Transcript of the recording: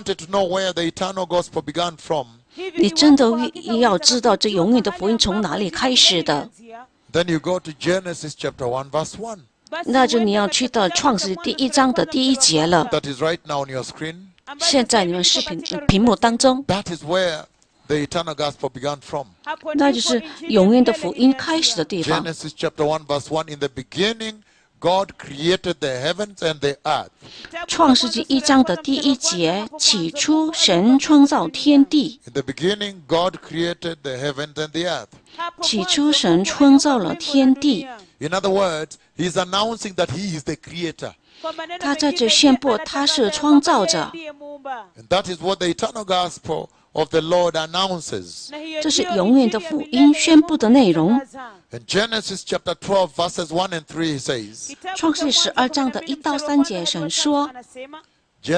wanted to know where the eternal gospel began from, 你真的要知道这永远的福音从哪里开始的， then you go to Genesis chapter 1 verse 1. 那就你要去到创世第1章的第1节了。 That is right now on your screen. 现在你们屏幕当中， That is where the eternal gospel began from. 那就是永远的福音开始的地方。 Genesis chapter 1 verse 1. In the beginning, God created the heavens and the earth. 创世纪1章的第1节，起初神创造天地。 In the beginning, God created the heavens and the earth. 起初神创造了天地。 In other words, he's announcing that he is the creator. 他在这宣布他是创造者， And that is what the eternal gospel of the Lord announces. 这是永远的福音宣布的内容。 In Genesis chapter 12 verses 1 and 3 he says, 创世12章的1到3节，神说：